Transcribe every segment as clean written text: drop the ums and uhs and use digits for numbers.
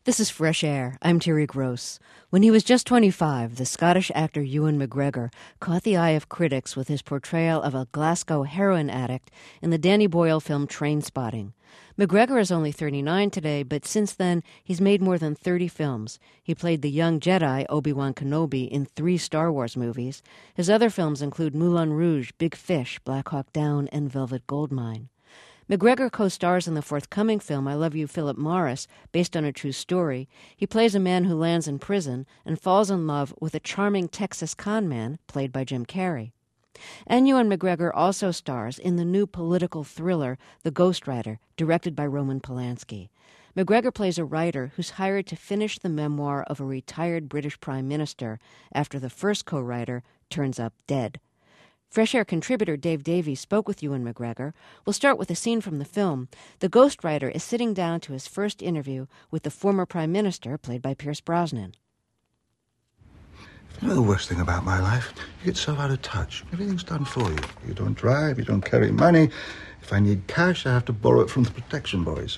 This is Fresh Air. I'm Terry Gross. When he was just 25, the Scottish actor Ewan McGregor caught the eye of critics with his portrayal of a Glasgow heroin addict in the Danny Boyle film Trainspotting. McGregor is only 39 today, but since then, he's made more than 30 films. He played the young Jedi Obi-Wan Kenobi in 3 Star Wars movies. His other films include Moulin Rouge, Big Fish, Black Hawk Down, and Velvet Goldmine. McGregor co-stars in the forthcoming film I Love You, Philip Morris, based on a true story. He plays a man who lands in prison and falls in love with a charming Texas con man, played by Jim Carrey. And Ewan McGregor also stars in the new political thriller The Ghostwriter, directed by Roman Polanski. McGregor plays a writer who's hired to finish the memoir of a retired British Prime Minister after the first co-writer turns up dead. Fresh Air contributor Dave Davies spoke with Ewan McGregor. We'll start with a scene from the film. The ghostwriter is sitting down to his first interview with the former Prime Minister, played by Pierce Brosnan. You know the worst thing about my life? You get so out of touch. Everything's done for you. You don't drive, you don't carry money. If I need cash, I have to borrow it from the protection boys.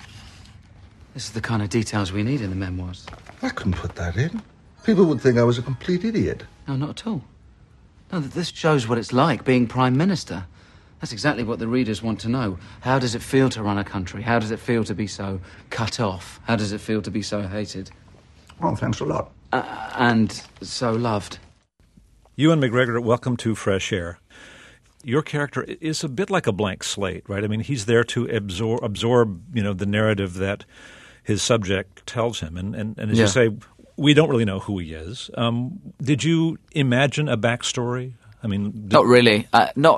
This is the kind of details we need in the memoirs. I couldn't put that in. People would think I was a complete idiot. No, not at all. No, this shows what it's like being Prime Minister. That's exactly what the readers want to know. How does it feel to run a country? How does it feel to be so cut off? How does it feel to be so hated? Oh, thanks a lot. And so loved. Ewan McGregor, welcome to Fresh Air. Your character is a bit like a blank slate, right? I mean, he's there to absorb the narrative that his subject tells him. And as you say, we don't really know who he is. Did you imagine a backstory? I mean, not really.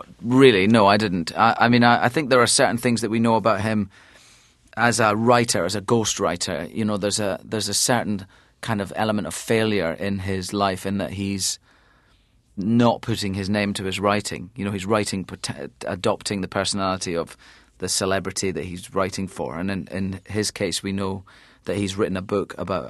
No, I didn't. I think there are certain things that we know about him as a writer, as a ghostwriter. You know, there's a certain kind of element of failure in his life in that he's not putting his name to his writing. You know, he's writing, adopting the personality of the celebrity that he's writing for. And in his case, we know that he's written a book about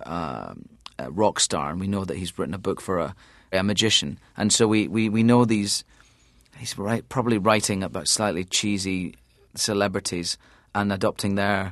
a rock star, and we know that he's written a book for a magician. And so we know he's probably writing about slightly cheesy celebrities and adopting their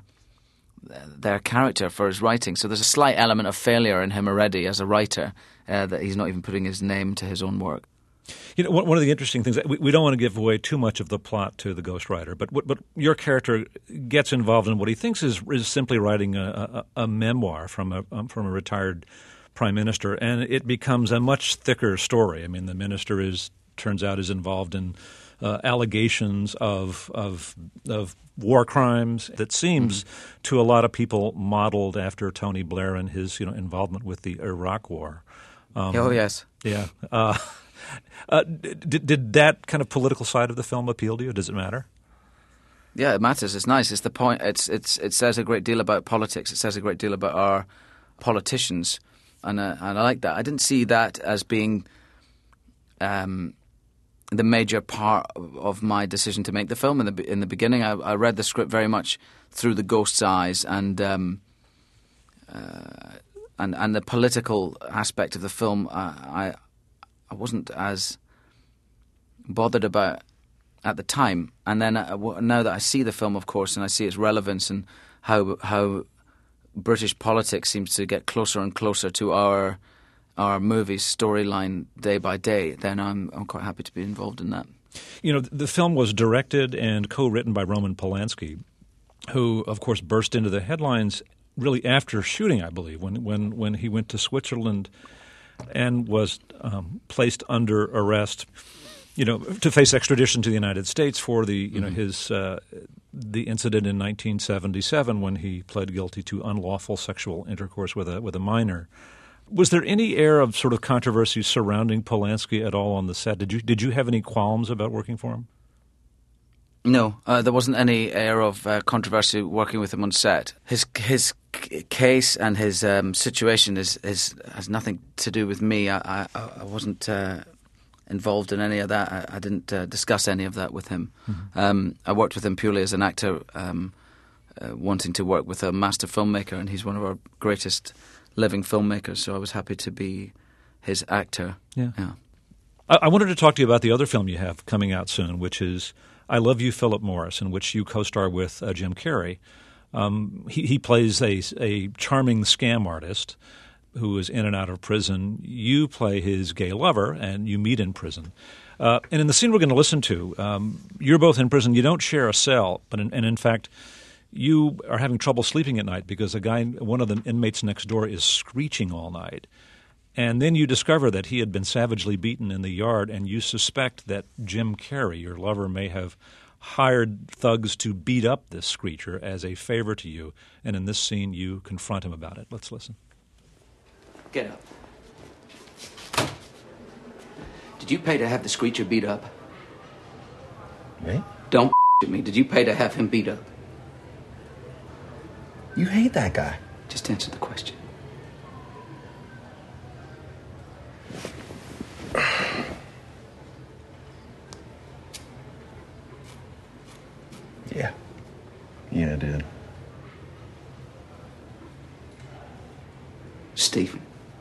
character for his writing. So there's a slight element of failure in him already as a writer, that he's not even putting his name to his own work. You know, one of the interesting things, we don't want to give away too much of the plot to the ghostwriter, but your character gets involved in what he thinks is simply writing a memoir from a retired prime minister, and it becomes a much thicker story. I mean, the minister turns out is involved in allegations of war crimes that seems to a lot of people modeled after Tony Blair and his involvement with the Iraq War. Oh yes, yeah. Did that kind of political side of the film appeal to you? Does it matter? Yeah, it matters. It's nice. It's the point. It says a great deal about politics. It says a great deal about our politicians, and I like that. I didn't see that as being the major part of my decision to make the film. In the beginning, I read the script very much through the ghost's eyes, and the political aspect of the film, I wasn't as bothered about at the time. And then now that I see the film, of course, and I see its relevance and how British politics seems to get closer and closer to our movie's storyline day by day, then I'm quite happy to be involved in that. You know, the film was directed and co-written by Roman Polanski, who, of course, burst into the headlines really after shooting, I believe, when he went to Switzerland and was placed under arrest, to face extradition to the United States for the incident in 1977 when he pled guilty to unlawful sexual intercourse with a minor. Was there any air of sort of controversy surrounding Polanski at all on the set? Did you have any qualms about working for him? No, there wasn't any air of controversy working with him on set. His case and his situation has nothing to do with me. I wasn't involved in any of that. I didn't discuss any of that with him. Mm-hmm. I worked with him purely as an actor, wanting to work with a master filmmaker, and he's one of our greatest living filmmakers, so I was happy to be his actor. Yeah. I wanted to talk to you about the other film you have coming out soon, which is I Love You, Philip Morris, in which you co-star with Jim Carrey. He plays a charming scam artist who is in and out of prison. You play his gay lover, and you meet in prison. And in the scene we're going to listen to, you're both in prison. You don't share a cell, but in fact, you are having trouble sleeping at night because one of the inmates next door is screeching all night. And then you discover that he had been savagely beaten in the yard, and you suspect that Jim Carrey, your lover, may have hired thugs to beat up this screecher as a favor to you. And in this scene, you confront him about it. Let's listen. Get up. Did you pay to have the screecher beat up? Me? Don't at me. Did you pay to have him beat up? You hate that guy. Just answer the question. Yeah. Yeah, I did. Stephen.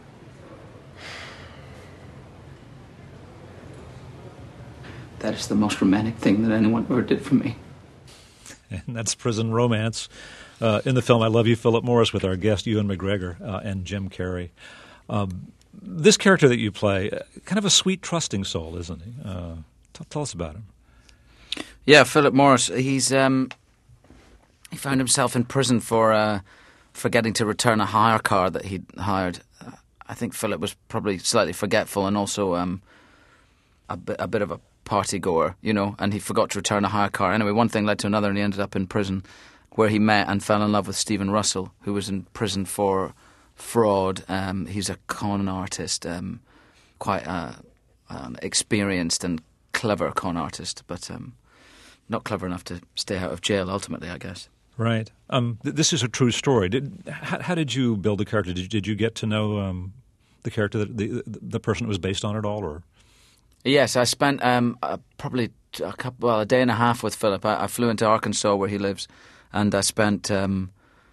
That is the most romantic thing that anyone ever did for me. And that's Prison Romance. In the film I Love You, Philip Morris, with our guest Ewan McGregor and Jim Carrey. This character that you play, kind of a sweet, trusting soul, isn't he? Tell us about him. Yeah, Philip Morris. He found himself in prison for getting to return a hire car that he'd hired. I think Philip was probably slightly forgetful and also a bit of a party goer, and he forgot to return a hire car. Anyway, one thing led to another, and he ended up in prison, where he met and fell in love with Stephen Russell, who was in prison for fraud. He's a con artist, quite experienced and clever con artist, but not clever enough to stay out of jail ultimately, I guess. Right. This is a true story. How did you build the character? Did you get to know the character, the person it was based on at all, or? Yes, I spent probably a day and a half with Philip. I flew into Arkansas where he lives, and I spent a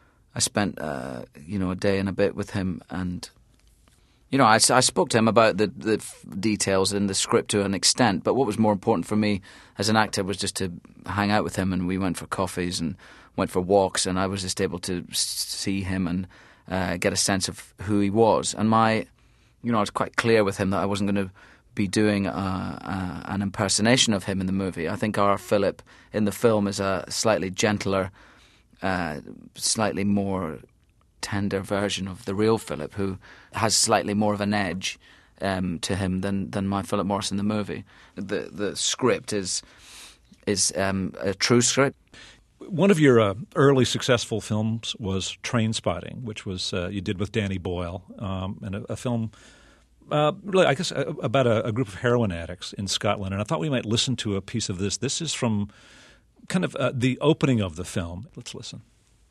day and a bit with him, and I spoke to him about the details in the script to an extent. But what was more important for me as an actor was just to hang out with him, and we went for coffees and went for walks, and I was just able to see him and get a sense of who he was. And I was quite clear with him that I wasn't going to be doing an impersonation of him in the movie. I think our Philip in the film is a slightly gentler, slightly more tender version of the real Philip, who has slightly more of an edge to him than my Philip Morris in the movie. The script is a true script. One of your early successful films was Trainspotting, which was you did with Danny Boyle, and a film. Really, I guess, about a group of heroin addicts in Scotland. And I thought we might listen to a piece of this. This is from kind of the opening of the film. Let's listen.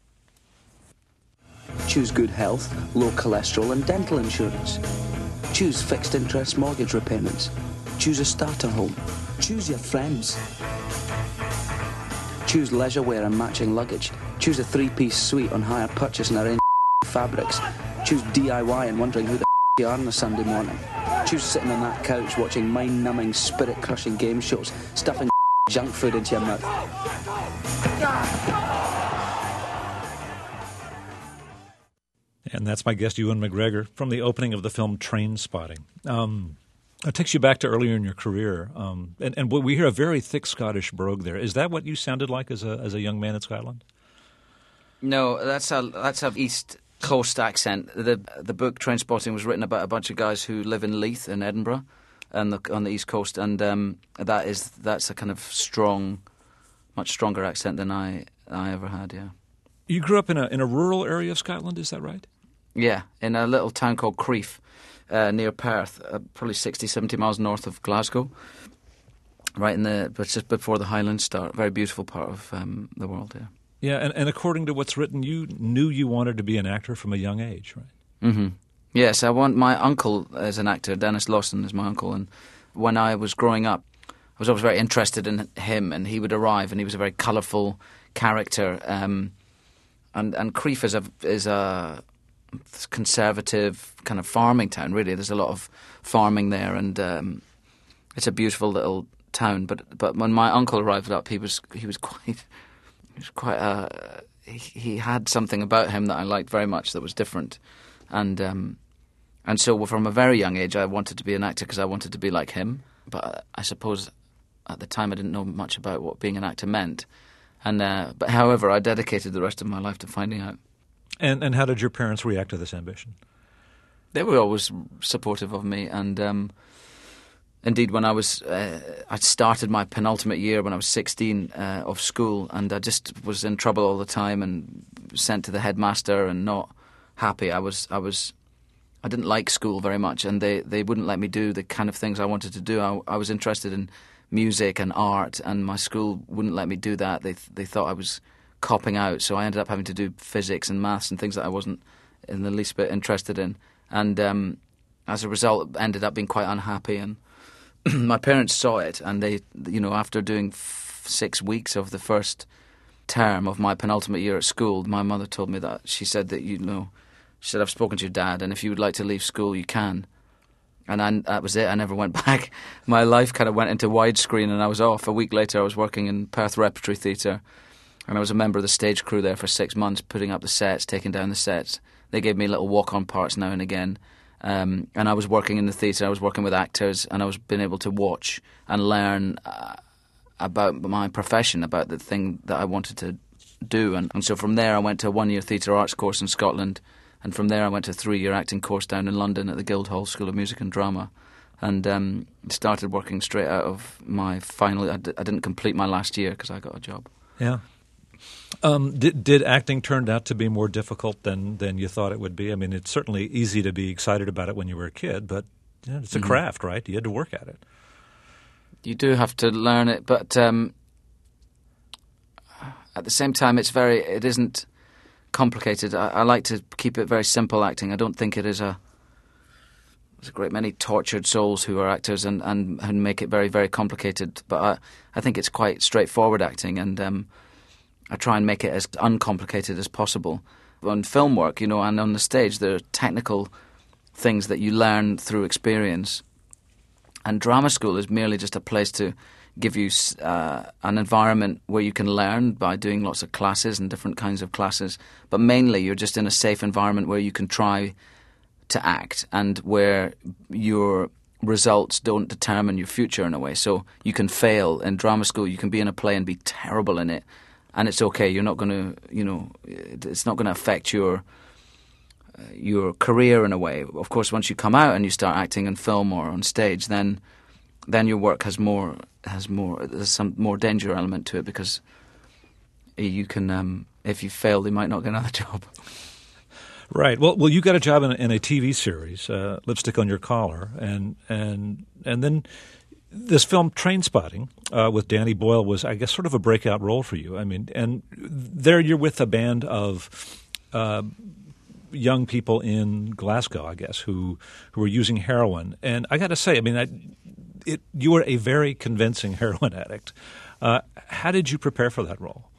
Choose good health, low cholesterol and dental insurance. Choose fixed interest mortgage repayments. Choose a starter home. Choose your friends. Choose leisure wear and matching luggage. Choose a 3-piece suite on hire purchase and arrange fabrics. Choose DIY and wondering who the you are on a Sunday morning. Choose sitting on that couch watching mind-numbing, spirit-crushing game shows, stuffing junk food into your mouth. And that's my guest, Ewan McGregor, from the opening of the film Trainspotting. It takes you back to earlier in your career, and we hear a very thick Scottish brogue there. Is that what you sounded like as a young man in Scotland? No, that's a East Coast accent. The book Trainspotting was written about a bunch of guys who live in Leith in Edinburgh, and on the East Coast, and that's a kind of strong, much stronger accent than I ever had. Yeah. You grew up in a rural area of Scotland, is that right? Yeah, in a little town called Crieff, near Perth, probably 60, 70 miles north of Glasgow, but just before the Highlands start. Very beautiful part of the world. Yeah. Yeah, and according to what's written, you knew you wanted to be an actor from a young age, right? Mm-hmm. Yes, my uncle is an actor. Dennis Lawson is my uncle, and when I was growing up, I was always very interested in him, and he would arrive, and he was a very colourful character. And Crieff is a conservative kind of farming town, really. There's a lot of farming there, and it's a beautiful little town. But when my uncle arrived up, he was quite he had something about him that I liked very much that was different, and so from a very young age I wanted to be an actor because I wanted to be like him. But I suppose at the time I didn't know much about what being an actor meant, but however I dedicated the rest of my life to finding out. And how did your parents react to this ambition? They were always supportive of me, and indeed, when I started my penultimate year when I was 16 of school, and I just was in trouble all the time and sent to the headmaster and not happy. I didn't like school very much, and they wouldn't let me do the kind of things I wanted to do. I was interested in music and art, and my school wouldn't let me do that. They thought I was copping out, so I ended up having to do physics and maths and things that I wasn't in the least bit interested in. And as a result, ended up being quite unhappy. And my parents saw it, and they, after doing 6 weeks of the first term of my penultimate year at school, my mother told me that. She said that, she said, I've spoken to your dad, and if you would like to leave school, you can. And that was it. I never went back. My life kind of went into widescreen, and I was off. A week later, I was working in Perth Repertory Theatre, and I was a member of the stage crew there for 6 months, putting up the sets, taking down the sets. They gave me little walk-on parts now and again. And I was working in the theatre, I was working with actors, and I was being able to watch and learn about my profession, about the thing that I wanted to do. And so from there I went to a 1-year theatre arts course in Scotland, and from there I went to a 3-year acting course down in London at the Guildhall School of Music and Drama, and started working straight out of my final. I didn't complete my last year because I got a job. Yeah. Did acting turn out to be more difficult than you thought it would be? I mean, it's certainly easy to be excited about it when you were a kid, but it's a craft, right? You had to work at it. You do have to learn it, but at the same time, it isn't complicated. I like to keep it very simple acting. I don't think it is there's a great many tortured souls who are actors and who make it very, very complicated, but I think it's quite straightforward acting, and I try and make it as uncomplicated as possible. On film work, and on the stage, there are technical things that you learn through experience. And drama school is merely just a place to give you an environment where you can learn by doing lots of classes and different kinds of classes. But mainly, you're just in a safe environment where you can try to act and where your results don't determine your future in a way. So you can fail in drama school. You can be in a play and be terrible in it. And it's okay. You're not going to, it's not going to affect your career in a way. Of course, once you come out and you start acting in film or on stage, then your work there's some more danger element to it, because you can, if you fail, they might not get another job. Right. Well, you got a job in a TV series, Lipstick on Your Collar, and then this film Trainspotting with Danny Boyle was, I guess, sort of a breakout role for you. I mean, and there you're with a band of young people in Glasgow, I guess, who were using heroin. And I got to say, I mean, you were a very convincing heroin addict. How did you prepare for that role?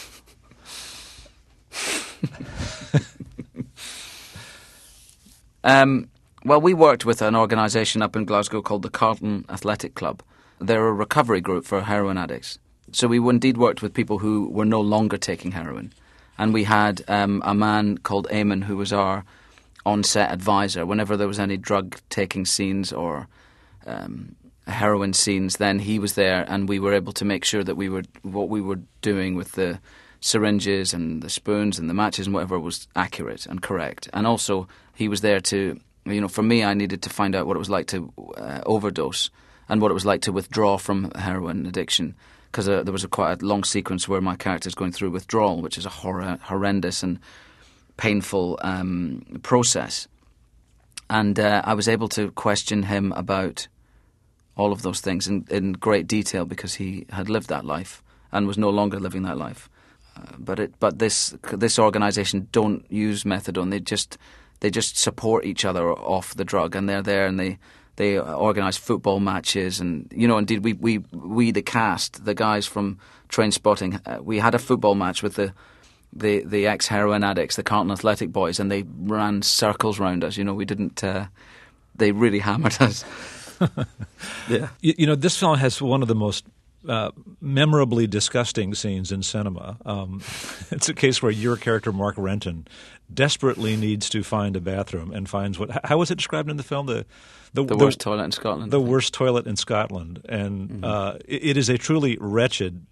Well, we worked with an organisation up in Glasgow called the Carlton Athletic Club. They're a recovery group for heroin addicts. So we indeed worked with people who were no longer taking heroin. And we had a man called Eamon who was our on-set advisor. Whenever there was any drug-taking scenes or heroin scenes, then he was there, and we were able to make sure that what we were doing with the syringes and the spoons and the matches and whatever was accurate and correct. And also he was there to, for me, I needed to find out what it was like to overdose and what it was like to withdraw from heroin addiction, because there was quite a long sequence where my character is going through withdrawal, which is a horrendous and painful process. And I was able to question him about all of those things in great detail, because he had lived that life and was no longer living that life. But this organisation don't use methadone. They just support each other off the drug, and they're there, and they organise football matches, and indeed we the cast, the guys from Trainspotting, we had a football match with the ex-heroin addicts, the Carlton Athletic boys, and they ran circles round us. We didn't. They really hammered us. Yeah. This film has one of the most memorably disgusting scenes in cinema. It's a case where your character, Mark Renton, desperately needs to find a bathroom and finds how was it described in the film? The worst toilet in Scotland. The worst toilet in Scotland. And it is a truly wretched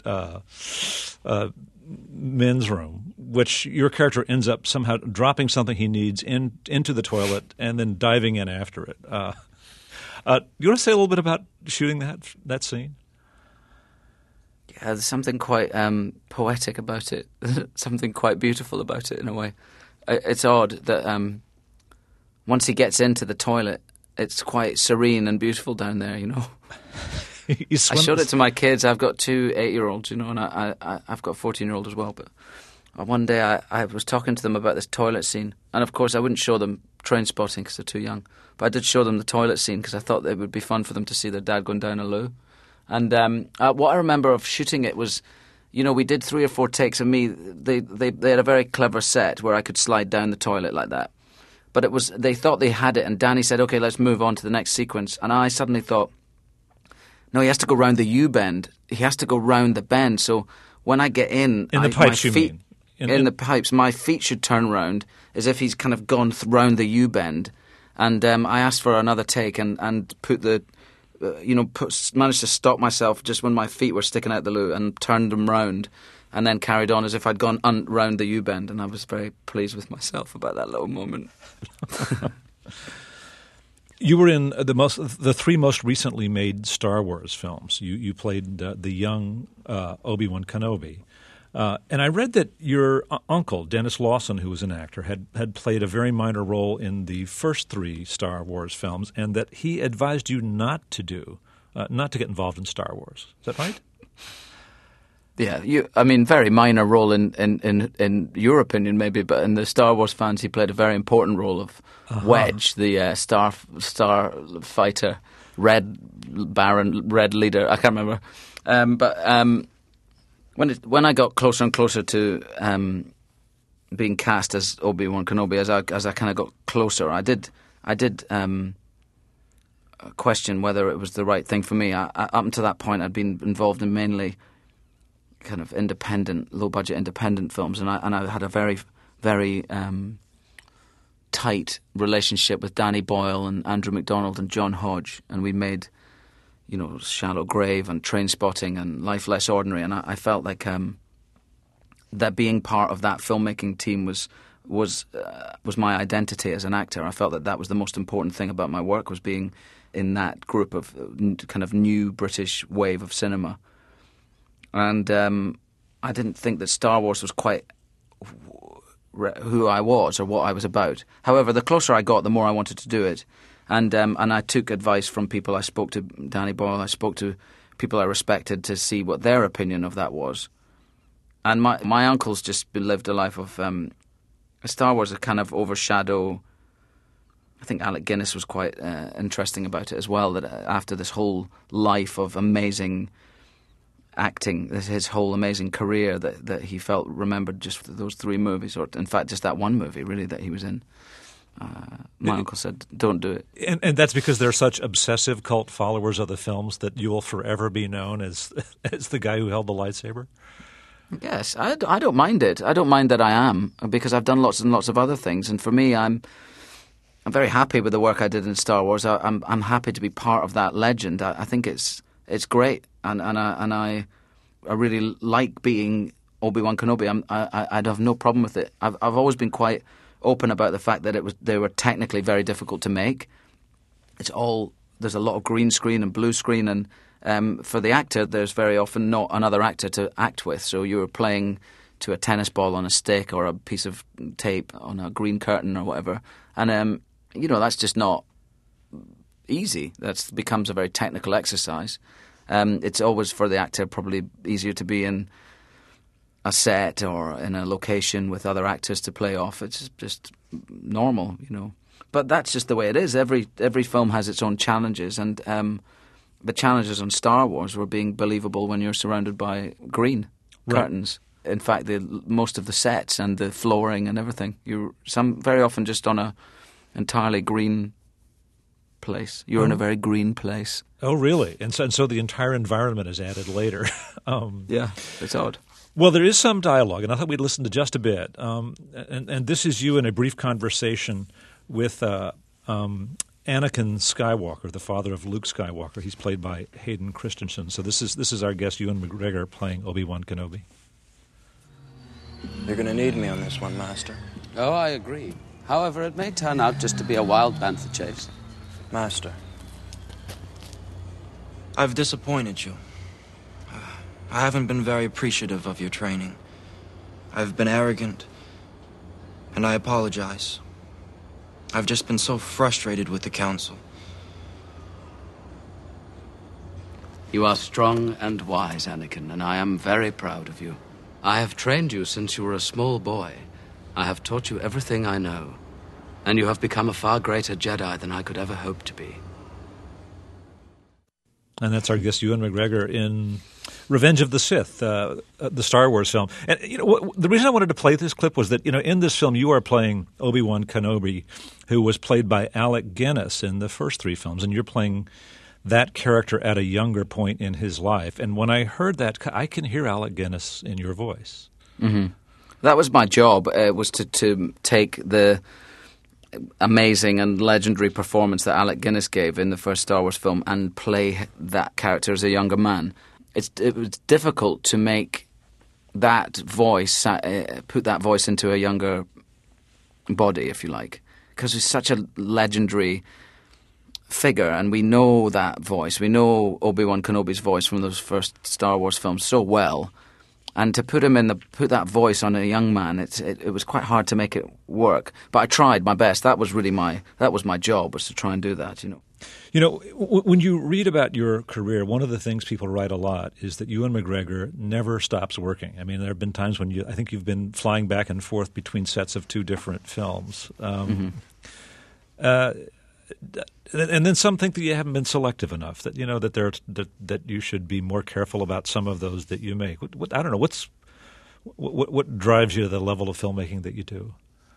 men's room, which your character ends up somehow dropping something he needs into the toilet and then diving in after it. You want to say a little bit about shooting that scene? Yeah, there's something quite poetic about it, something quite beautiful about it in a way. It's odd that once he gets into the toilet, it's quite serene and beautiful down there, you know. I showed it to my kids. I've got 2 8-year-olds, you know, and I've got a 14-year-old as well. But one day I was talking to them about this toilet scene. And, of course, I wouldn't show them Train Spotting because they're too young. But I did show them the toilet scene because I thought it would be fun for them to see their dad going down a loo. And what I remember of shooting it was, you know, we did 3 or 4 takes of me. They had a very clever set where I could slide down the toilet like that. But they thought they had it. And Danny said, OK, let's move on to the next sequence. And I suddenly thought, no, he has to go round the U-bend. He has to go round the bend. So when I get in the pipes, my feet, you mean? In the pipes, my feet should turn round as if he's kind of gone round the U-bend. And I asked for another take and put the, managed to stop myself just when my feet were sticking out the loo and turned them round, and then carried on as if I'd gone round the U-bend. And I was very pleased with myself about that little moment. You were in the 3 most recently made Star Wars films. You played the young Obi-Wan Kenobi. And I read that your uncle, Dennis Lawson, who was an actor, had played a very minor role in the first 3 Star Wars films, and that he advised you not to get involved in Star Wars. Is that right? Yeah, very minor role in your opinion maybe, but in the Star Wars fans he played a very important role of Wedge, the star fighter, Red Baron, Red leader. I can't remember, but when I got closer and closer to being cast as Obi-Wan Kenobi, as I kind of got closer, I did question whether it was the right thing for me. Up until that point, I'd been involved in mainly kind of independent, low-budget independent films, and I had a very, very tight relationship with Danny Boyle and Andrew McDonald and John Hodge, and we made, you know, Shallow Grave and Train Spotting and Life Less Ordinary, and I felt like that being part of that filmmaking team was my identity as an actor. I felt that was the most important thing about my work, was being in that group of kind of new British wave of cinema. And I didn't think that Star Wars was quite who I was or what I was about. However, the closer I got, the more I wanted to do it. And I took advice from people. I spoke to Danny Boyle. I spoke to people I respected to see what their opinion of that was. And my uncle's just lived a life of Star Wars. A kind of overshadow. I think Alec Guinness was quite interesting about it as well. That after this whole life of amazing acting, his whole amazing career, that he felt remembered just for those 3 movies, or in fact just that one movie really that he was in. My uncle said, don't do it. And that's because they're such obsessive cult followers of the films that you will forever be known as the guy who held the lightsaber? Yes, I don't mind it. I don't mind that I am, because I've done lots and lots of other things, and for me I'm very happy with the work I did in Star Wars. I'm happy to be part of that legend. I think it's great, and I really like being Obi-Wan Kenobi. I'd have no problem with it. I've always been quite open about the fact that they were technically very difficult to make. There's a lot of green screen and blue screen, and for the actor, there's very often not another actor to act with. So you're playing to a tennis ball on a stick or a piece of tape on a green curtain or whatever, and that's just not easy. That becomes a very technical exercise. It's always, for the actor, probably easier to be in a set or in a location with other actors to play off. It's just normal, you know. But that's just the way it is. Every film has its own challenges, and the challenges on Star Wars were being believable when you're surrounded by green curtains. In fact, most of the sets and the flooring and everything, you're very often just on a entirely green place. You're in a very green place. Oh, really? And so the entire environment is added later. Yeah, it's odd. Well, there is some dialogue, and I thought we'd listen to just a bit. And this is you in a brief conversation with Anakin Skywalker, the father of Luke Skywalker. He's played by Hayden Christensen. So this is our guest, Ewan McGregor, playing Obi-Wan Kenobi. You're going to need me on this one, Master. Oh, I agree. However, it may turn out just to be a wild panther chase. Master, I've disappointed you. I haven't been very appreciative of your training. I've been arrogant, and I apologize. I've just been so frustrated with the Council. You are strong and wise, Anakin, and I am very proud of you. I have trained you since you were a small boy. I have taught you everything I know, and you have become a far greater Jedi than I could ever hope to be. And that's our guest, Ewan McGregor, in Revenge of the Sith, the Star Wars film. And the reason I wanted to play this clip was that in this film you are playing Obi-Wan Kenobi, who was played by Alec Guinness in the first 3 films, and you're playing that character at a younger point in his life. And when I heard that, I can hear Alec Guinness in your voice. Mm-hmm. That was my job. Was to take the amazing and legendary performance that Alec Guinness gave in the first Star Wars film and play that character as a younger man. It was difficult to make that voice, put that voice into a younger body, if you like, because he's such a legendary figure, and we know that voice. We know Obi-Wan Kenobi's voice from those first Star Wars films so well. And to put that voice on a young man, it was quite hard to make it work. But I tried my best. That was really my job, was to try and do that. When you read about your career, one of the things people write a lot is that Ewan McGregor never stops working. I mean, there have been times when I think you've been flying back and forth between sets of 2 different films. And then some think that you haven't been selective enough, that that you should be more careful about some of those that you make. I don't know, what drives you to the level of filmmaking that you do?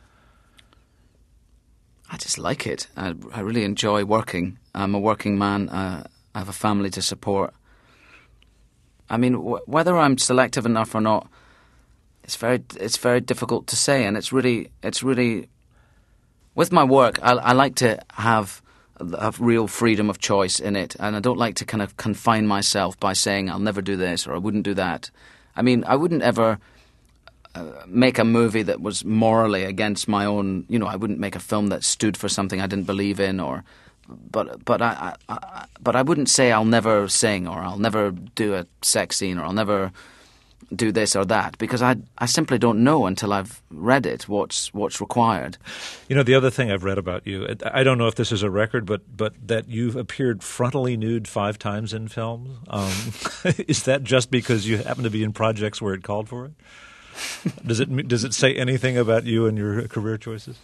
I just like it. I really enjoy working. I'm a working man. I have a family to support. I mean, whether I'm selective enough or not, it's very difficult to say, and it's really with my work. I like to have real freedom of choice in it, and I don't like to kind of confine myself by saying I'll never do this or I wouldn't do that. I mean, I wouldn't ever make a movie that was morally against my own. I wouldn't make a film that stood for something I didn't believe in, but I wouldn't say I'll never sing or I'll never do a sex scene or I'll never do this or that, because I simply don't know until I've read it what's required. The other thing I've read about you, I don't know if this is a record, but that you've appeared frontally nude 5 times in films. Is that just because you happen to be in projects where it called for it? Does it say anything about you and your career choices?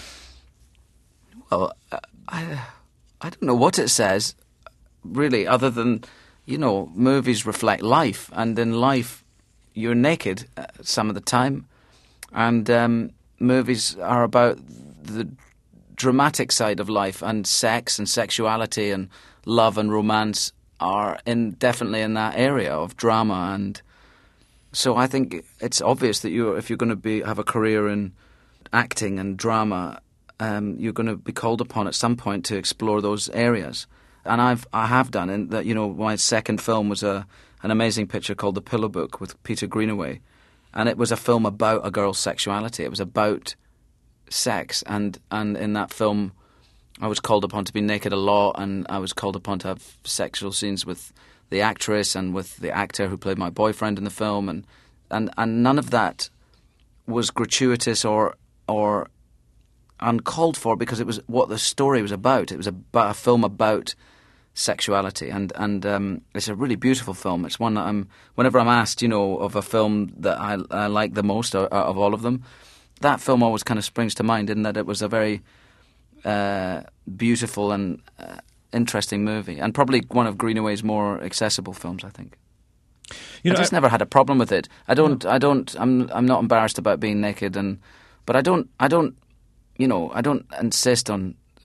Well, I don't know what it says, really, other than, movies reflect life, and in life you're naked some of the time, and movies are about the dramatic side of life, and sex and sexuality and love and romance are definitely in that area of drama. And so I think it's obvious that if you're going to have a career in acting and drama, you're going to be called upon at some point to explore those areas. And I have done. And that, my second film was an amazing picture called The Pillow Book with Peter Greenaway, and it was a film about a girl's sexuality. It was about sex, and in that film, I was called upon to be naked a lot, and I was called upon to have sexual scenes with the actress and with the actor who played my boyfriend in the film, and none of that was gratuitous or uncalled for, because it was what the story was about. It was about a film about sexuality, and it's a really beautiful film. It's one that whenever I'm asked, of a film that I like the most out of all of them, that film always kind of springs to mind, in that it was a very beautiful and interesting movie, and probably one of Greenaway's more accessible films, I think. I just never had a problem with it. I'm not embarrassed about being naked, but I don't insist on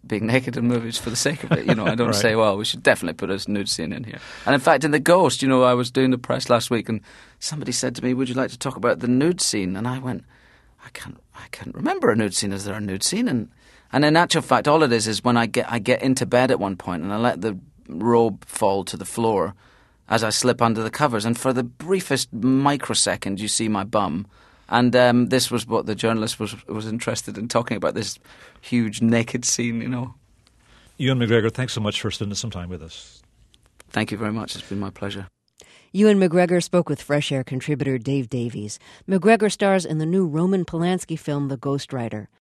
being naked in movies for the sake of it. I don't Right. say, well, we should definitely put a nude scene in here. And in fact, in The Ghost, I was doing the press last week and somebody said to me, would you like to talk about the nude scene? And I went, I can't remember a nude scene. Is there a nude scene? And in actual fact, all it is when I get into bed at one point and I let the robe fall to the floor as I slip under the covers. And for the briefest microsecond, you see my bum. And this was what the journalist was interested in talking about, this huge naked scene, Ewan McGregor, thanks so much for spending some time with us. Thank you very much. It's been my pleasure. Ewan McGregor spoke with Fresh Air contributor Dave Davies. McGregor stars in the new Roman Polanski film The Ghostwriter.